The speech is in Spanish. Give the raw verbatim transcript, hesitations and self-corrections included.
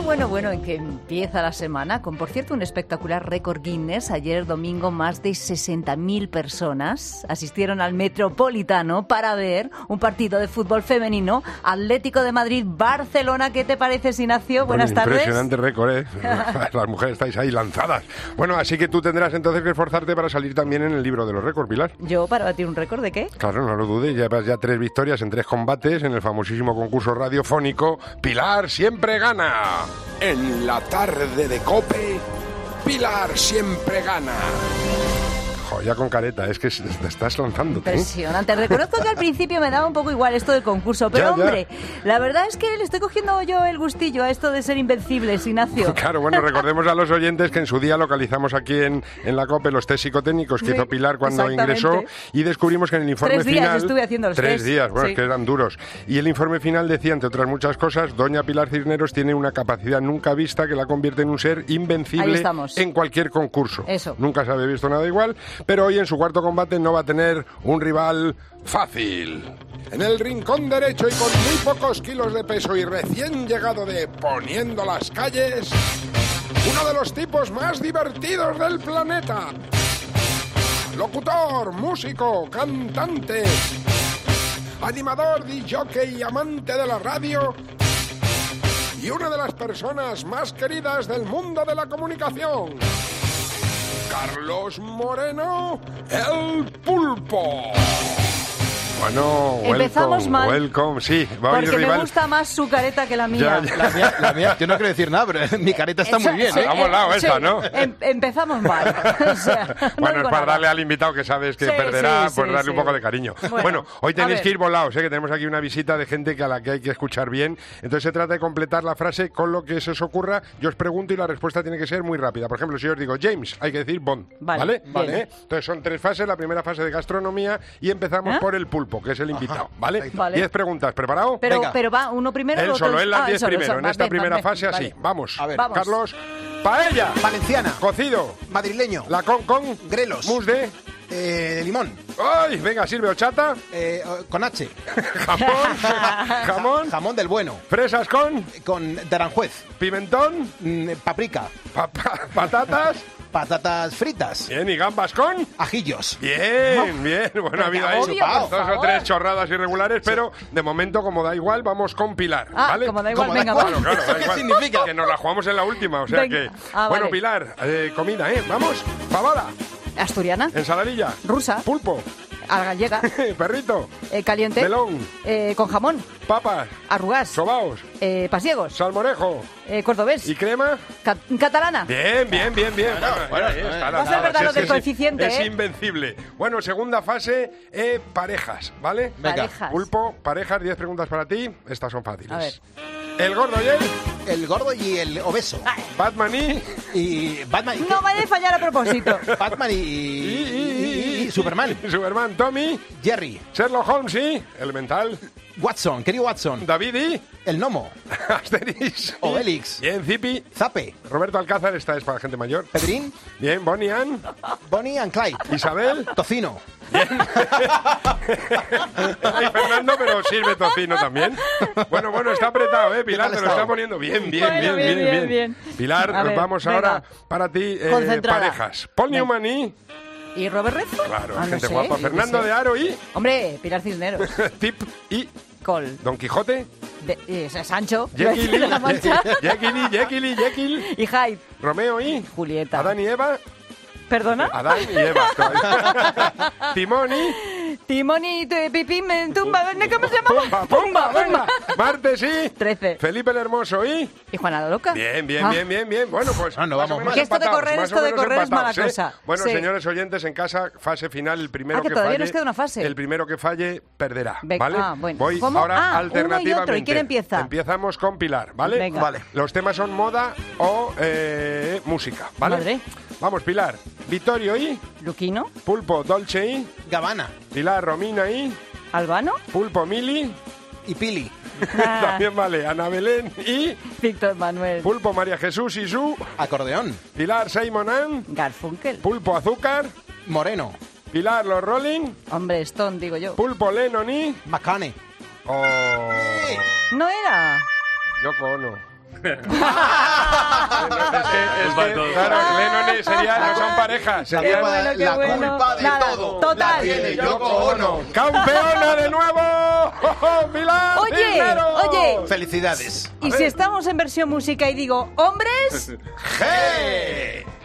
bueno, bueno, en que empieza la semana con, por cierto, un espectacular récord Guinness. Ayer domingo más de sesenta mil personas asistieron al Metropolitano para ver un partido de fútbol femenino, Atlético de Madrid-Barcelona. ¿Qué te parece, Ignacio? Buenas bueno, tardes. Impresionante récord, ¿eh? Las mujeres estáis ahí lanzadas. Bueno, así que tú tendrás entonces que esforzarte para salir también en el libro de los récords, Pilar. ¿Yo para batir un récord de qué? Claro, no lo dudes, llevas ya tres victorias en tres combates en el famosísimo concurso radiofónico Pilar Siempre Gana. En la tarde de COPE, Pilar Siempre Gana. Jo, ya con careta, es que te estás lanzándote. Impresionante. Reconozco que al principio me daba un poco igual esto del concurso, pero ya, hombre, ya. la verdad es que le estoy cogiendo yo el gustillo a esto de ser invencibles, Ignacio. Claro, bueno, recordemos a los oyentes que en su día localizamos aquí en, en la COPE los test psicotécnicos que Sí, hizo Pilar cuando ingresó y descubrimos que en el informe Tres días final... estuve haciendo los Tres test. días, bueno, Sí. es que eran duros. Y el informe final decía, entre otras muchas cosas, doña Pilar Cisneros tiene una capacidad nunca vista que la convierte en un ser Ahí invencible estamos. en cualquier concurso. Eso. Nunca se había visto nada igual, pero hoy en su cuarto combate no va a tener un rival fácil. En el rincón derecho y con muy pocos kilos de peso y recién llegado de Poniendo las Calles, uno de los tipos más divertidos del planeta. Locutor, músico, cantante, animador, disjockey y amante de la radio, y una de las personas más queridas del mundo de la comunicación. Carlos Moreno, el Pulpo. Bueno, Empezamos welcome, mal. welcome, sí. Va Porque rival. me gusta más su careta que la mía. Ya, ya. La mía, la mía, yo no quiero decir nada, pero mi careta está Eso- muy bien, sí, ¿eh? Vamos al lado sí, esa, ¿no? em- empezamos mal. O sea, no Bueno, digo es para nada. darle al invitado que sabes que Sí, perderá, sí, pues sí, darle sí. un poco de cariño. Bueno, Bueno, hoy a tenéis ver. que ir volados, ¿eh? Que tenemos aquí una visita de gente que a la que hay que escuchar bien. Entonces se trata de completar la frase con lo que se os ocurra. Yo os pregunto y la respuesta tiene que ser muy rápida. Por ejemplo, si yo os digo James, hay que decir Bond. Vale, ¿Vale? bien. ¿Vale? Entonces son tres fases. La primera fase de gastronomía y empezamos ¿Eh? por el Pulpo, que es el invitado. ¿Vale? Vale. Diez preguntas. ¿Preparado? Pero, Venga. pero va, uno primero. Él otro- solo, él las ah, diez solo, primero. solo. En Va, esta bien, primera va, fase bien, así. vale. Vamos. A ver. Vamos. Carlos, paella. Valenciana, Cocido. madrileño, La con con. grelos, Mus de. eh, limón, ¡Ay! Venga, sirve horchata. eh, con H, Jamón. Jamón. jamón del bueno, Fresas con. con naranjuez, Pimentón. mm, paprika, pa- pa- patatas. patatas fritas, Bien, y gambas con. ajillos. Bien, bien. Bueno, ha habido ahí obvio, por dos o favor. tres chorradas irregulares, pero de momento, como da igual, vamos con Pilar. Ah, ¿Vale? como da igual, Como da venga, igual. va. Claro, claro, da ¿Qué igual. significa? Que nos la jugamos en la última, o sea Venga. que... Ah, bueno, vale. Pilar, eh, comida, ¿eh? Vamos. Fabada, Asturiana, ensaladilla, rusa, pulpo, a la gallega, perrito, eh, caliente, melón, eh, con jamón, papas, arrugás, sobaos, eh, pasiegos, salmorejo eh, cordobés, y crema. ca- catalana. Bien, bien, bien, bien. Bueno, bueno, ahí está, bueno. la Va a ser tabla. verdad Si lo es que del es- coeficiente, Es ¿eh? invencible. Bueno, segunda fase, eh, parejas, ¿vale? Venga. Parejas. Pulpo, parejas, diez preguntas para ti. Estas son fáciles. A ver. El gordo y el El gordo y el obeso. Batman y... Y Batman y, No vale fallar a propósito. Batman y, y- y Superman. Superman, Tommy, Jerry, Sherlock Holmes y... Elemental, Watson, querido Watson, David y... el gnomo, Asterix. Obelix, Bien, Zipi. Zape, Roberto Alcázar, esta es para gente mayor. Pedrín, Bien, Bonnie Ann. Bonnie and Clyde, Isabel. Tocino. Ay, Fernando, pero sirve tocino también. Bueno, bueno, está apretado, ¿eh? Pilar, ¿Qué te tal lo está está? poniendo bien, bien, Bueno, bien, bien, bien, bien, bien. Pilar, A ver, vamos venga. ahora para ti, eh, Concentrada. parejas. Paul Venga. Newman y... ¿Y Robert Redford? Claro, Ah, no gente sé, guapa. yo Fernando qué sé. de Aro y... Hombre, Pilar Cisneros. Tip y... Col. Don Quijote. De, y Sancho. Jekyll de la Mancha. y... Jekyll y... Jekyll y... Jekyll. Y Hyde. Romeo y... Julieta. Adán y Eva. ¿Perdona? Adán y Eva. Timón y... Timón y tu- Pipín, me tumba. ¿Cómo se llama? Pumba, pumba, venga. Martes y... Trece. Felipe el Hermoso y... ¿Y Juana la Loca? Bien, bien, Ah. bien, bien, bien. Bueno, pues... Ah, no más o vamos menos mal. Que esto de empatados, correr, más o esto de menos correr es mala empatados, ¿eh? cosa. Bueno, Sí. señores oyentes, en casa, fase final, el primero Ah, que que todavía falle... nos queda una fase. El primero que falle, perderá, Venga, ¿vale? ah, bueno. Voy ¿Cómo? ahora Ah, uno y alternativamente. otro. ¿Y quién empieza? Empezamos con Pilar, ¿vale? Venga. Vale. Los temas son moda o eh, música, ¿vale? Madre. Vamos, Pilar. Vittorio y... Luquino. Pulpo Dolce y... Gabbana Pilar Romina y... Albano. Pulpo Mili... y Pili. Ah, También vale. Ana Belén y... Víctor Manuel. Pulpo María Jesús y su... Acordeón. Pilar Simonan. Garfunkel. Pulpo Azúcar. Moreno. Pilar Los Rolling. Hombre, Stone, digo yo. Pulpo Lennon y... McCann. Oh, No era. Yoko Ono. Es que, es que, claro, Lennon sería, no son parejas. Qué Serían bueno, qué la bueno. culpa de Nada, todo total. la tiene Yoko Ono. ¡Campeona de nuevo! ¡Oh, Pilar Oye, Cisneros! oye. Felicidades. Y si estamos en versión música y digo, hombres, ¡Hey!